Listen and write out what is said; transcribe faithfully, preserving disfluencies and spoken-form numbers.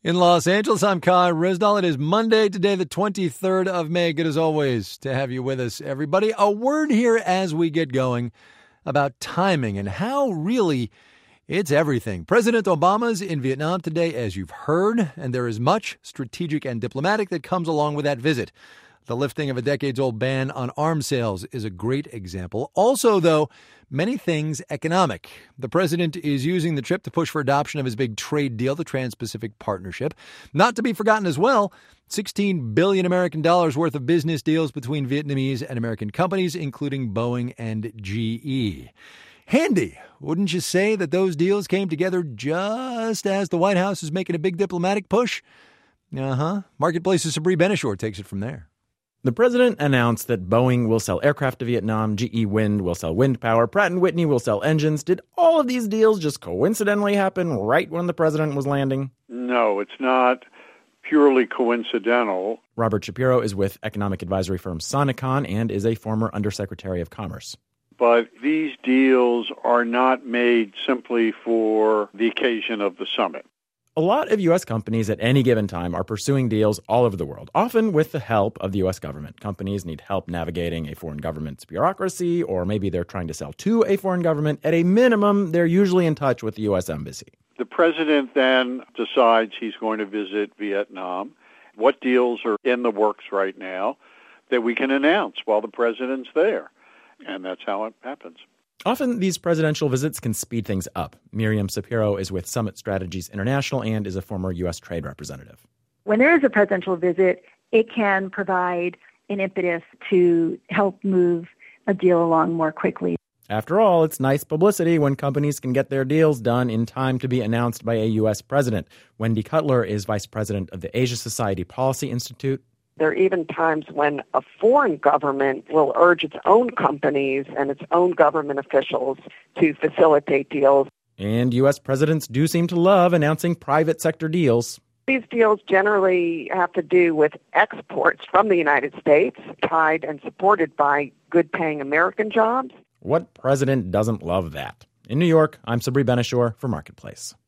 In Los Angeles, I'm Kai Ryssdal. It is Monday, today, the twenty-third of May. Good as always to have you with us, everybody. A word here as we get going about timing and how really it's everything. President Obama's in Vietnam today, as you've heard, and there is much strategic and diplomatic that comes along with that visit. The lifting of a decades-old ban on arms sales is a great example. Also, though, many things economic. The president is using the trip to push for adoption of his big trade deal, the Trans-Pacific Partnership. Not to be forgotten as well, sixteen billion American dollars worth of business deals between Vietnamese and American companies, including Boeing and G E. Handy, wouldn't you say, that those deals came together just as the White House is making a big diplomatic push? Uh-huh. Marketplace's Sabri Benishore takes it from there. The president announced that Boeing will sell aircraft to Vietnam, G E Wind will sell wind power, Pratt and Whitney will sell engines. Did all of these deals just coincidentally happen right when the president was landing? No, it's not purely coincidental. Robert Shapiro is with economic advisory firm Sonicon and is a former Undersecretary of Commerce. But these deals are not made simply for the occasion of the summit. A lot of U S companies at any given time are pursuing deals all over the world, often with the help of the U S government. Companies need help navigating a foreign government's bureaucracy, or maybe they're trying to sell to a foreign government. At a minimum, they're usually in touch with the U S embassy. The president then decides he's going to visit Vietnam. What deals are in the works right now that we can announce while the president's there? And that's how it happens. Often, these presidential visits can speed things up. Miriam Shapiro is with Summit Strategies International and is a former U S trade representative. When there is a presidential visit, it can provide an impetus to help move a deal along more quickly. After all, it's nice publicity when companies can get their deals done in time to be announced by a U S president. Wendy Cutler is vice president of the Asia Society Policy Institute. There are even times when a foreign government will urge its own companies and its own government officials to facilitate deals. And U S presidents do seem to love announcing private sector deals. These deals generally have to do with exports from the United States, tied and supported by good-paying American jobs. What president doesn't love that? In New York, I'm Sabri Benishore for Marketplace.